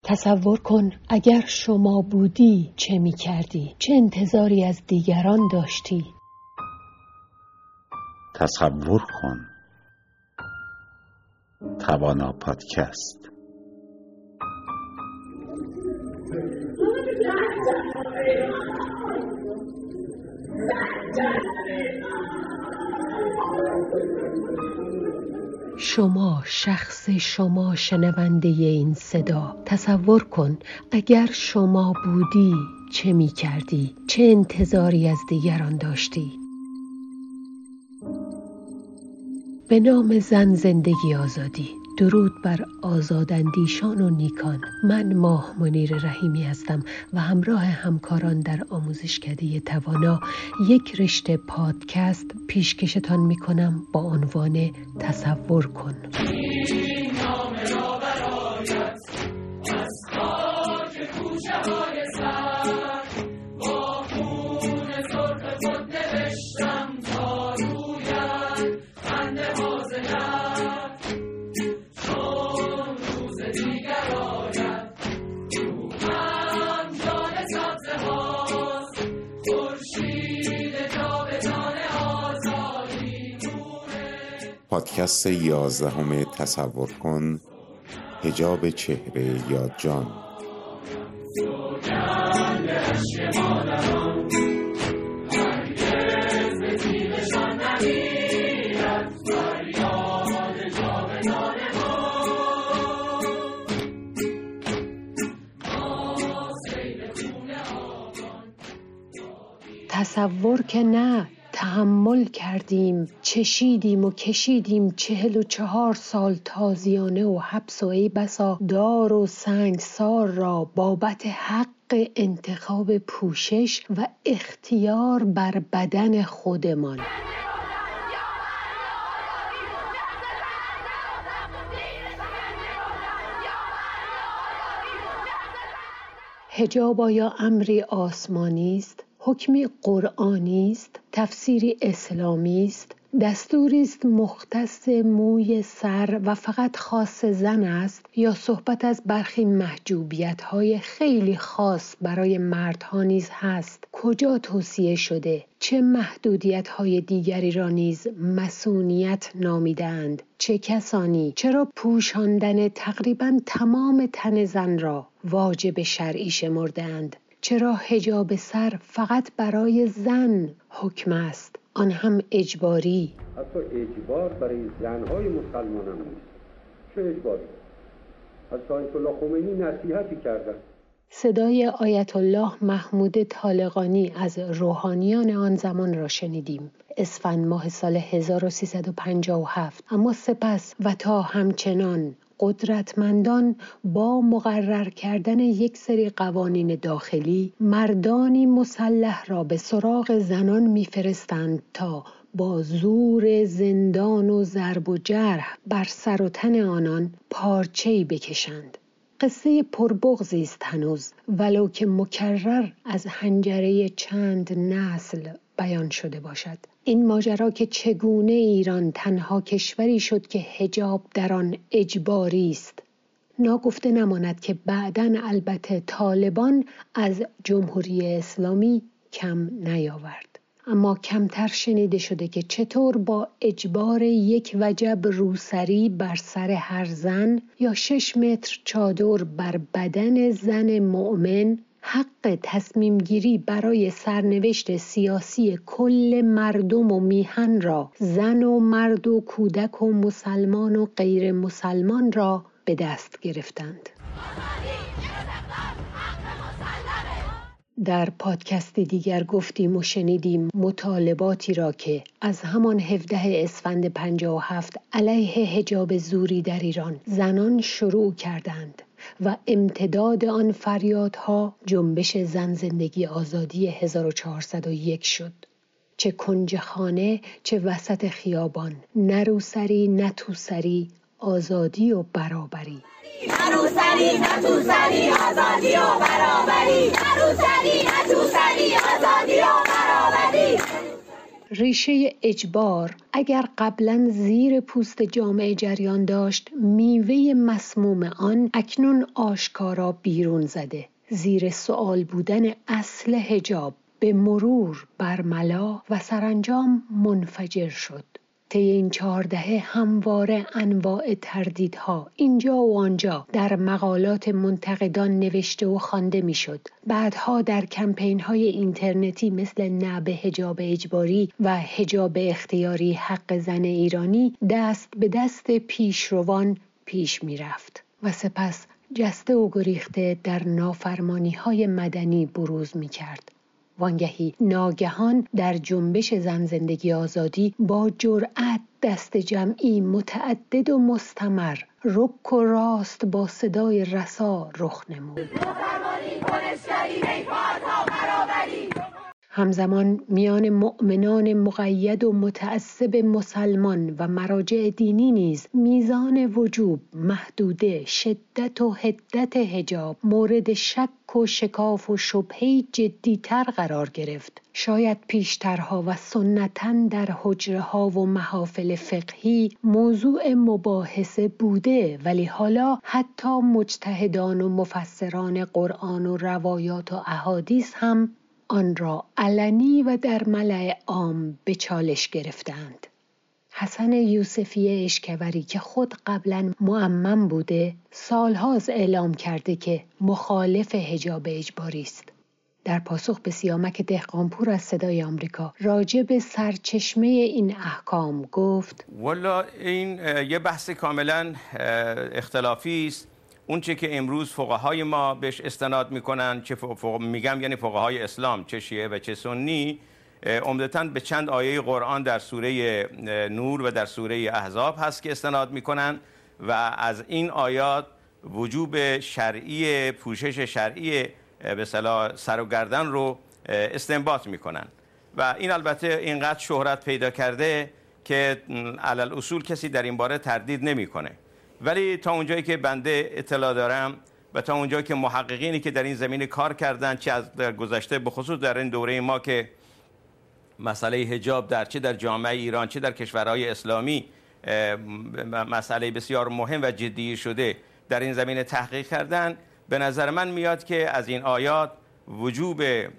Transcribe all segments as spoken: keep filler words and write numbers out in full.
تصور کن اگر شما بودی چه می کردی؟ چه انتظاری از دیگران داشتی؟ تصور کن. توانا پادکست. شما، شخص شما شنونده این صدا، تصور کن اگر شما بودی چه می کردی؟ چه انتظاری از دیگران داشتی؟ به نام زن، زندگی، آزادی. درود بر آزاداندیشان و نیکان. من ماه منیر رحیمی هستم و همراه همکاران در آموزشکده توانا یک رشته پادکست پیشکشتان می کنم با عنوان تصور کن. پادکست یازدهم تصور کن، حجاب چهره یا جان. تصور که نه، تحمل کردیم، چشیدیم و کشیدیم چهل و چهار سال تازیانه و حبس و ای بسا دار و سنگسار را بابت حق انتخاب پوشش و اختیار بر بدن خودمان. حجاب آیا امری آسمانی است؟ حکمی قرآنی است؟ تفسیری اسلامی است؟ دستوری است مختص موی سر و فقط خاص زن است؟ یا صحبت از برخی محجوبیت‌های خیلی خاص برای مردها نیز هست؟ کجا توصیه شده؟ چه محدودیت‌های دیگری را نیز مصونیت نامیدند؟ چه کسانی؟ چرا پوشاندن تقریباً تمام تن زن را واجب شرعی شمردند؟ چرا حجاب سر فقط برای زن حکم است، آن هم اجباری؟ حتی اجبار برای زنهای مسلمان هم نیست. چه اجباری؟ حتی آیت الله خمینی نصیحتی کردن. صدای آیت الله محمود طالقانی از روحانیان آن زمان را شنیدیم. اسفند ماه سال هزار و سیصد و پنجاه و هفت. اما سپس و تا همچنان قدرتمندان با مقرر کردن یک سری قوانین داخلی مردانی مسلح را به سراغ زنان می‌فرستند تا با زور زندان و ضرب و جرح بر سر و تن آنان پارچه‌ای بکشند. قصه پربغضی است هنوز، ولو که مکرر از حنجره چند نسل بیان شده باشد. این ماجرا که چگونه ایران تنها کشوری شد که حجاب در آن اجباری است. ناگفته نماند که بعداً البته طالبان از جمهوری اسلامی کم نیاورد. اما کمتر شنیده شده که چطور با اجبار یک وجب روسری بر سر هر زن یا شش متر چادر بر بدن زن مؤمن حق تصمیم گیری برای سرنوشت سیاسی کل مردم و میهن را، زن و مرد و کودک و مسلمان و غیر مسلمان را به دست گرفتند. در پادکستی دیگر گفتیم و شنیدیم مطالباتی را که از همان هفدهم اسفند پنجاه و هفت علیه حجاب زوری در ایران زنان شروع کردند و امتداد آن فریادها جنبش زن، زندگی، آزادی هزار و چهارصد و یک شد. چه کنج خانه چه وسط خیابان، نه روسری نه توسری، آزادی و برابری. نه روسری نه توسری، آزادی و برابری. نه روسری نه توسری، آزادی و برابری. ریشه اجبار اگر قبلا زیر پوست جامعه جریان داشت، میوه مسموم آن اکنون آشکارا بیرون زده. زیر سؤال بودن اصل حجاب به مرور برملا و سرانجام منفجر شد. طی این چهار دهه همواره انواع تردیدها اینجا و آنجا در مقالات منتقدان نوشته و خوانده میشد. بعدها در کمپین‌های اینترنتی مثل نه به حجاب اجباری و حجاب اختیاری حق زن ایرانی دست به دست پیشروان پیش میرفت و سپس جسته و گریخته در نافرمانی‌های مدنی بروز می‌کرد. وانگهی ناگهان در جنبش زن زندگی آزادی با جرأت دست جمعی متعدد و مستمر رک و راست با صدای رسا رخ نمود. همزمان میان مؤمنان مقید و متعصب مسلمان و مراجع دینی نیز میزان وجوب، محدوده، شدت و حدت حجاب مورد شک و شکاف و شبهه‌ای جدی‌تر قرار گرفت. شاید پیشترها و سنتاً در حجره‌ها و محافل فقهی موضوع مباحثه بوده، ولی حالا حتی مجتهدان و مفسران قرآن و روایات و احادیث هم آن را علنی و در ملأ عام به چالش گرفتند. حسن یوسفی اشکوری که خود قبلا معمم بوده، سالهاست اعلام کرده که مخالف حجاب اجباری است. در پاسخ به سیامک دهقانپور از صدای آمریکا راجع به سرچشمه این احکام گفت: والا این یه بحث کاملا اختلافی است. اون چه که امروز فقهای ما بهش استناد میکنن، چه فقه میگم یعنی فقهای اسلام، چه شیعه و چه سنی، عمدتاً به چند آیه قرآن در سوره نور و در سوره احزاب هست که استناد میکنن و از این آیات وجوب شرعی، پوشش شرعی به اصطلاح سر و گردن رو استنباط میکنن و این البته اینقدر شهرت پیدا کرده که علل اصول کسی در این باره تردید نمیکنه. ولی تا اونجایی که بنده اطلاع دارم و تا اونجایی که محققینی که در این زمینه کار کردن، چه از در گذشته به خصوص در این دوره ما که مسئله حجاب در چه در جامعه ایران چه در کشورهای اسلامی مسئله بسیار مهم و جدی شده، در این زمینه تحقیق کردن، به نظر من میاد که از این آیات وجوب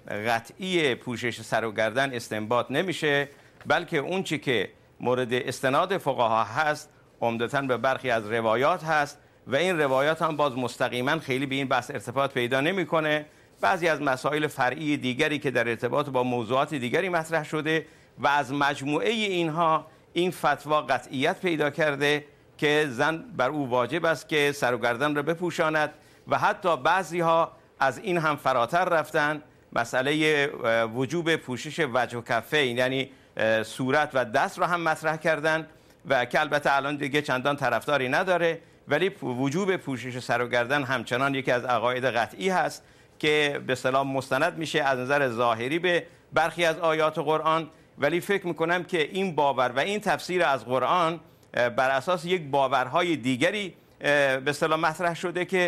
قطعی پوشش سر و گردن استنباط نمیشه، بلکه اون چی که مورد استناد فقها هست عمدتاً به برخی از روایات هست و این روایات هم باز مستقیما خیلی به این بحث ارتباط پیدا نمیکنه. بعضی از مسائل فرعی دیگری که در ارتباط با موضوعات دیگری مطرح شده و از مجموعه اینها این فتوا قطعیت پیدا کرده که زن بر او واجب است که سر و گردن را بپوشاند و حتی بعضی ها از این هم فراتر رفتن، مسئله وجوب پوشش وجه و کفین یعنی صورت و دست را هم مطرح کردن و که البته الان دیگه چندان طرفداری نداره، ولی وجوب پوشش سر و گردن همچنان یکی از عقاید قطعی هست که به اصطلاح مستند میشه از نظر ظاهری به برخی از آیات قرآن. ولی فکر میکنم که این باور و این تفسیر از قرآن بر اساس یک باورهای دیگری به اصطلاح مطرح شده که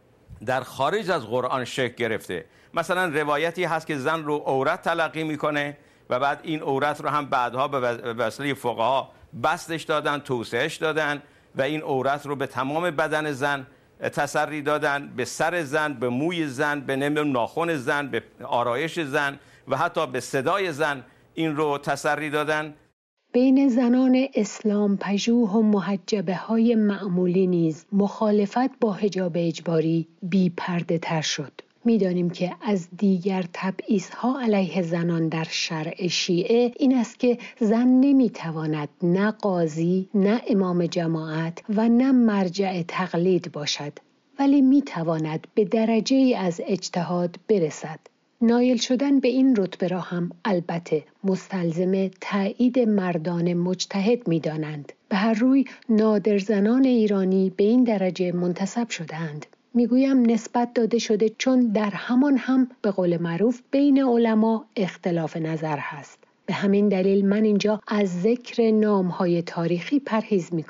در خارج از قرآن شکل گرفته. مثلا روایتی هست که زن رو عورت تلقی میکنه و بعد این عورت رو هم بعدها به وسیله فقها بستش دادن، توسعهش دادن و این عورت رو به تمام بدن زن تسری دادن، به سر زن، به موی زن، به نمیدونم ناخن زن، به آرایش زن و حتی به صدای زن این رو تسری دادن. بین زنان اسلام پژوه و محجبه های معمولی نیز مخالفت با حجاب اجباری بی پرده تر شد. می‌دانیم که از دیگر تبعیض‌ها علیه زنان در شرع شیعه این است که زن نمی‌تواند نه قاضی، نه امام جماعت و نه مرجع تقلید باشد، ولی می‌تواند به درجه‌ای از اجتهاد برسد. نایل شدن به این رتبه را هم البته مستلزم تایید مردان مجتهد می‌دانند. به هر روی نادر زنان ایرانی به این درجه منتسب شدند. میگویم نسبت داده شده چون در همان هم به قول معروف بین علما اختلاف نظر هست. به همین دلیل من اینجا از ذکر نام‌های تاریخی پرهیز می‌کنم.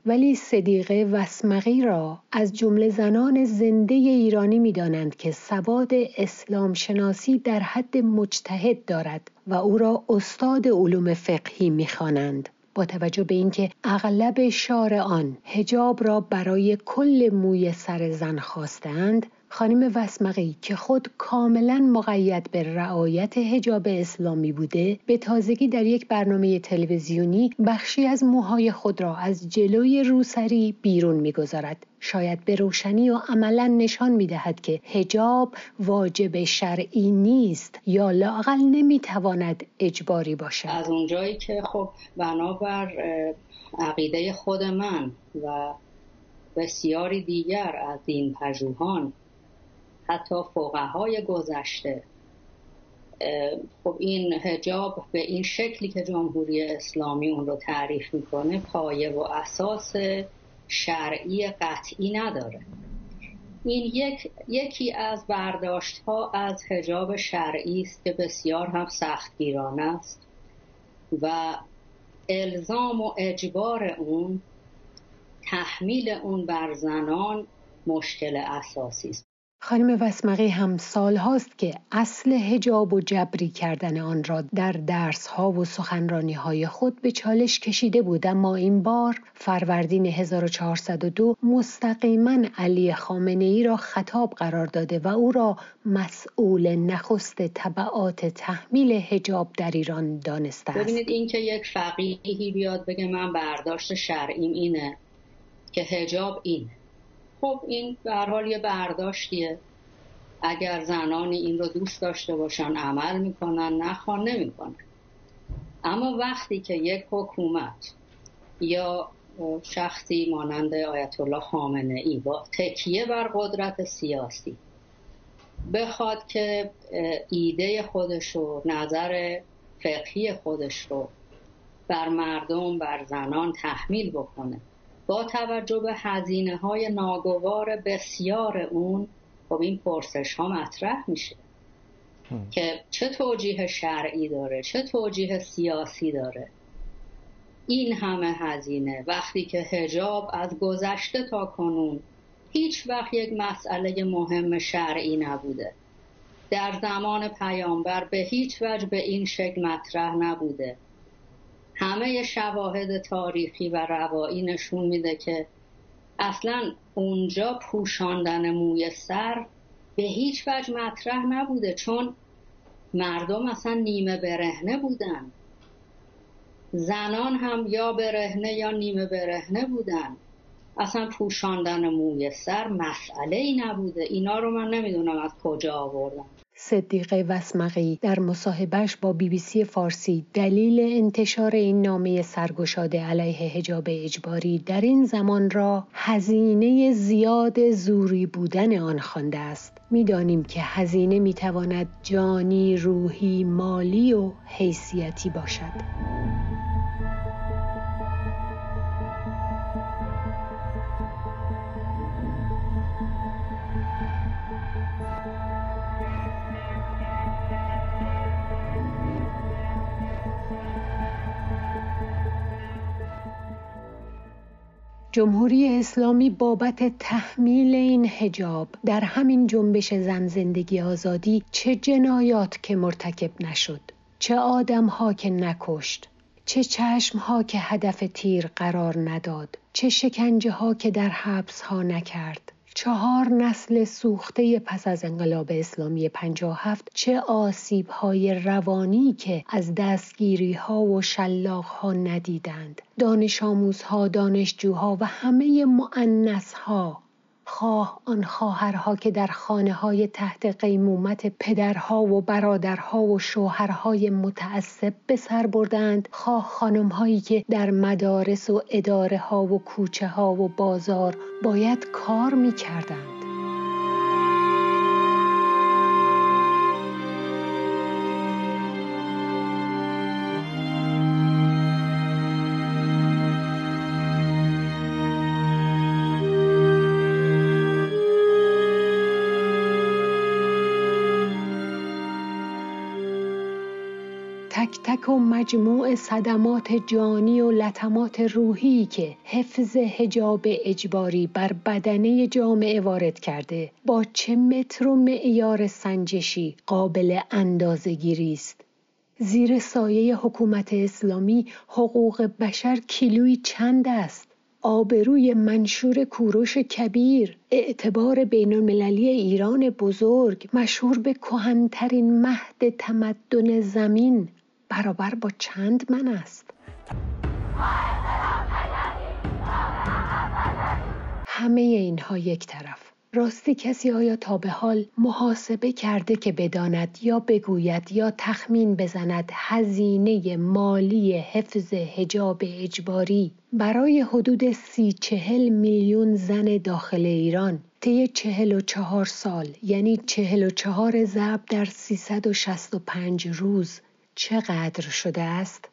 ولی صدیقه وسمقی را از جمله زنان زنده ایرانی می‌دانند که سواد اسلام شناسی در حد مجتهد دارد و او را استاد علوم فقهی می‌خوانند. با توجه به اینکه اغلب شارعان حجاب را برای کل موی سر زن خواستند، خانم وسمقی که خود کاملا مقید به رعایت حجاب اسلامی بوده، به تازگی در یک برنامه تلویزیونی بخشی از موهای خود را از جلوی روسری بیرون می‌گذارد. شاید به روشنی و عملا نشان می‌دهد که حجاب واجب شرعی نیست یا لااقل نمی‌تواند اجباری باشد. از اونجایی که خب بنابر عقیده خود من و بسیاری دیگر از دین پژوهان، حتی فقهای گذشته، خب این حجاب به این شکلی که جمهوری اسلامی اون رو تعریف میکنه پایه و اساس شرعی قطعی نداره. این یک یکی از برداشت‌ها از حجاب شرعی است که بسیار هم سختگیرانه است و الزام و اجبار اون، تحمیل اون بر زنان مشکل اساسی است. خانم وسمقی هم سال هاست که اصل حجاب و جبری کردن آن را در درس ها و سخنرانی های خود به چالش کشیده بود، اما این بار فروردین هزار و چهارصد و دو مستقیما علی خامنه ای را خطاب قرار داده و او را مسئول نخست تبعات تحمیل حجاب در ایران دانسته است. ببینید این که یک فقیهی بیاد بگه من برداشت شرعیم اینه که حجاب اینه، خب این به هر حال یه برداشتیه. اگر زنانی این رو دوست داشته باشن عمل میکنن، نخوان نمیکنن. اما وقتی که یک حکومت یا شخصی مانند آیت الله خامنه ای با تکیه بر قدرت سیاسی بخواد که ایده خودش رو، نظر فقهی خودش رو بر مردم، بر زنان تحمیل بکنه، با توجه به هزینه های ناگوار بسیار اون، خب این پرسش ها مطرح میشه هم. که چه توجیه شرعی داره، چه توجیه سیاسی داره این همه هزینه، وقتی که حجاب از گذشته تا کنون هیچ وقت یک مسئله مهم شرعی نبوده، در زمان پیامبر به هیچ وجه به این شکل مطرح نبوده. همه شواهد تاریخی و روایی نشون میده که اصلا اونجا پوشاندن موی سر به هیچ وجه مطرح نبوده، چون مردم اصلا نیمه برهنه بودن، زنان هم یا برهنه یا نیمه برهنه بودن، اصلا پوشاندن موی سر مسئله ای نبوده. اینا رو من نمیدونم از کجا آوردم. صدیقه وسمقی در مصاحبهش با بی بی سی فارسی دلیل انتشار این نامه سرگشاده علیه حجاب اجباری در این زمان را هزینه زیاد زوری بودن آن خوانده است. می‌دانیم که هزینه می‌تواند جانی، روحی، مالی و حیثیتی باشد. جمهوری اسلامی بابت تحمیل این حجاب در همین جنبش زن زندگی آزادی چه جنایات که مرتکب نشد، چه آدم‌ها که نکشت، چه چشم‌ها که هدف تیر قرار نداد، چه شکنجه‌ها که در حبس‌ها نکرد. چهار نسل سوخته پس از انقلاب اسلامی پنجاه و هفت، چه آسیب‌های روانی که از دستگیری‌ها و شلاق‌ها ندیدند. دانش آموزها، دانشجوها و همه مؤنث‌ها، خواه آن خواهرها که در خانه‌های تحت قیمومت پدرها و برادرها و شوهرهای متعصب به سر بردند، خواه خانم‌هایی که در مدارس و اداره‌ها و کوچه‌ها و بازار باید کار می‌کردند. تک تک و مجموع صدمات جانی و لطمات روحی که حفظ حجاب اجباری بر بدنه جامعه وارد کرده با چه متر و معیار سنجشی قابل اندازه‌گیری است. زیر سایه حکومت اسلامی حقوق بشر کیلویی چند است؟ آبروی منشور کوروش کبیر، اعتبار بین المللی ایران بزرگ مشهور به کهن‌ترین مهد تمدن زمین برابر با چند من است؟ همه اینها یک طرف. راستی کسی آیا تا به حال محاسبه کرده که بداند یا بگوید یا تخمین بزند هزینه مالی حفظ حجاب اجباری برای حدود سی چهل میلیون زن داخل ایران طی چهل و چهار سال، یعنی چهل و چهار ضرب در سیصد و شصت و پنج روز چقدر شده است؟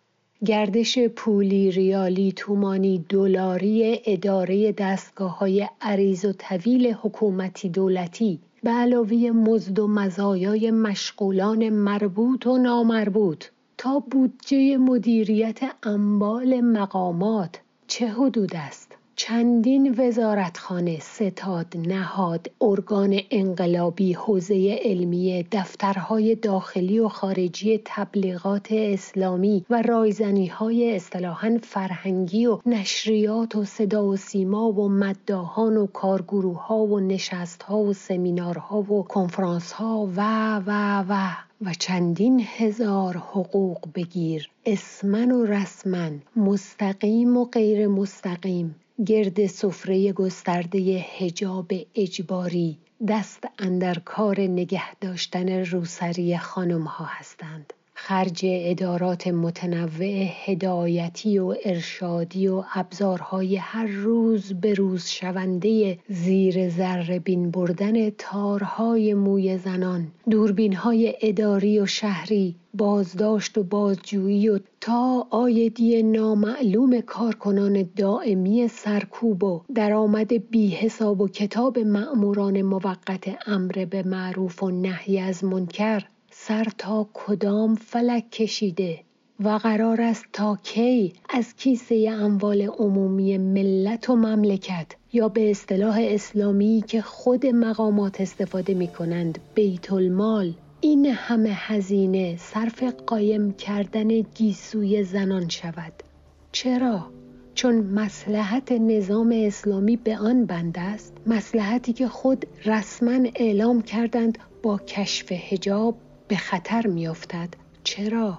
گردش پولی، ریالی، تومانی، دلاری اداره دستگاه‌های عریض و طویل حکومتی دولتی به علاوه مزد و مزایای مشغولان مربوط و نامربوط تا بودجه مدیریت اموال مقامات چه حدود است؟ چندین وزارتخانه، ستاد، نهاد، ارگان انقلابی، حوزه علمیه، دفترهای داخلی و خارجی تبلیغات اسلامی و رایزنی‌های اصطلاحاً فرهنگی و نشریات و صدا و سیما و مداحان و کارگروه‌ها و نشست‌ها و سمینارها و کنفرانس‌ها و و و و چندین هزار حقوق بگیر، اسمن و رسمن، مستقیم و غیر مستقیم، گرد سفره گسترده حجاب اجباری دست اندر کار نگه داشتن روسری خانم ها هستند. خرج ادارات متنوع هدایتی و ارشادی و ابزارهای هر روز به روز شونده زیر ذره بین بردن تارهای موی زنان، دوربینهای اداری و شهری، بازداشت و بازجویی و تا عایدی نامعلوم کارکنان دائمی سرکوب و درآمد بی حساب و کتاب مأموران موقت امر به معروف و نهی از منکر سر تا کدام فلک کشیده و قرار است تا کی از کیسه اموال عمومی ملت و مملکت یا به اصطلاح اسلامی که خود مقامات استفاده می کنند بیت المال این همه هزینه صرف قایم کردن گیسوی زنان شود؟ چرا؟ چون مصلحت نظام اسلامی به آن بند است، مصلحتی که خود رسما اعلام کردند با کشف حجاب به خطر می افتد. چرا؟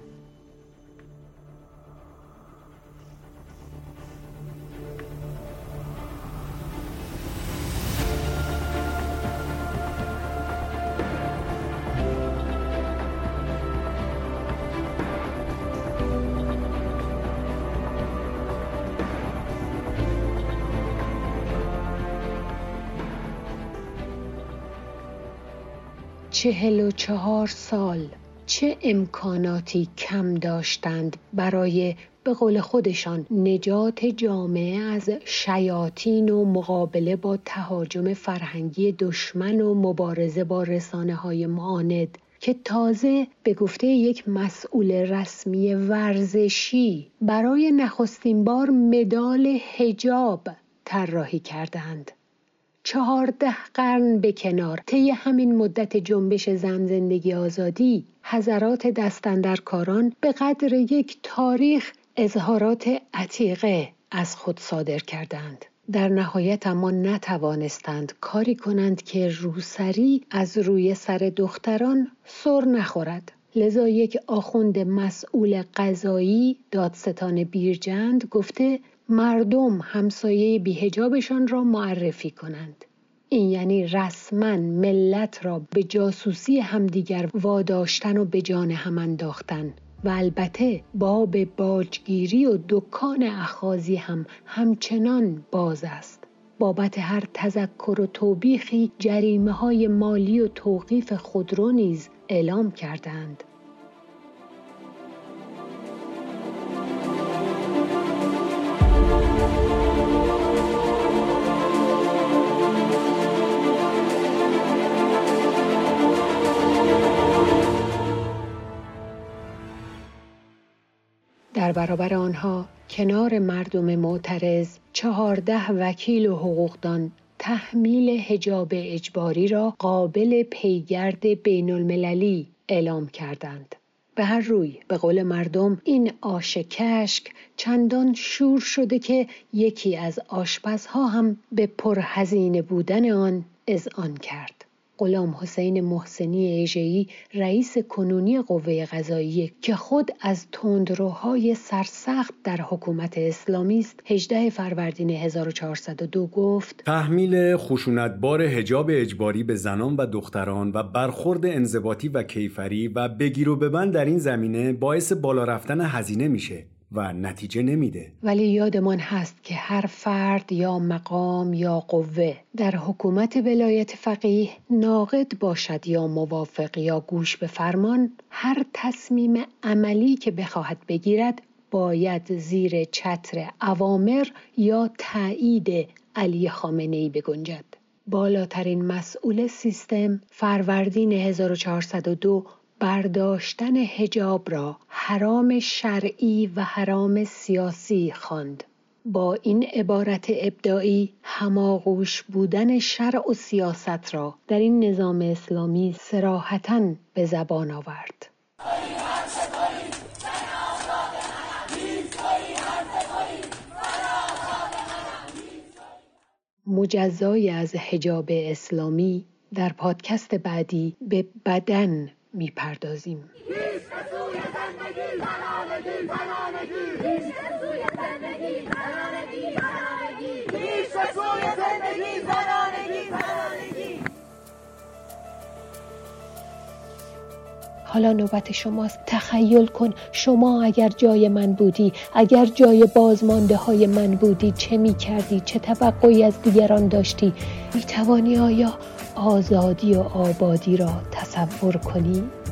چهل و چهار سال چه امکاناتی کم داشتند برای به قول خودشان نجات جامعه از شیاطین و مقابله با تهاجم فرهنگی دشمن و مبارزه با رسانه‌های معاند که تازه به گفته یک مسئول رسمی ورزشی برای نخستین بار مدال حجاب طراحی کردند. چهارده قرن به کنار، طی همین مدت جنبش زن زندگی آزادی، حضرات دستاندرکاران به قدر یک تاریخ اظهارات عتیقه از خود صادر کردند. در نهایت اما نتوانستند کاری کنند که روسری از روی سر دختران سر نخورد. لذا یک آخوند مسئول قضایی دادستان بیرجند گفته مردم همسایه بی‌حجابشان را معرفی کنند. این یعنی رسما ملت را به جاسوسی همدیگر واداشتن و به جان هم انداختن. و البته باب باجگیری و دکان اخاذی هم همچنان باز است. بابت هر تذکر و توبیخی جریمه های مالی و توقیف خودرو نیز اعلام کردند. برابر آنها کنار مردم معترض چهارده وکیل و حقوقدان تحمیل حجاب اجباری را قابل پیگرد بین المللی اعلام کردند. به هر روی به قول مردم این آش کشک چندان شور شده که یکی از آشپزها هم به پرهزینه بودن آن اذعان کرد. غلام حسین محسنی ایژه‌ای رئیس کنونی قوه قضاییه که خود از تندروهای سرسخت در حکومت اسلامی است، هجدهم فروردین هزار و چهارصد و دو گفت: تحمیل خشونتبار حجاب اجباری به زنان و دختران و برخورد انضباطی و کیفری و بگیر و ببند در این زمینه باعث بالا رفتن هزینه میشه و نتیجه نمیده. ولی یادمان هست که هر فرد یا مقام یا قوه در حکومت ولایت فقیه ناقد باشد یا موافق یا گوش به فرمان، هر تصمیم عملی که بخواهد بگیرد باید زیر چتر اوامر یا تایید علی خامنه‌ای بگنجد. بالاترین مسئول سیستم فروردین هزار و چهارصد و دو برداشتن حجاب را حرام شرعی و حرام سیاسی خواند. با این عبارت ابداعی هماغوش بودن شرع و سیاست را در این نظام اسلامی صراحتاً به زبان آورد. مجزای از حجاب اسلامی در پادکست بعدی به بدن میپردازیم. حالا نوبت شماست. تخیل کن شما اگر جای من بودی، اگر جای بازمانده های من بودی، چه می کردی؟ چه توقعی از دیگران داشتی؟ می توانی آیا آزادی و آبادی را تصور کنی؟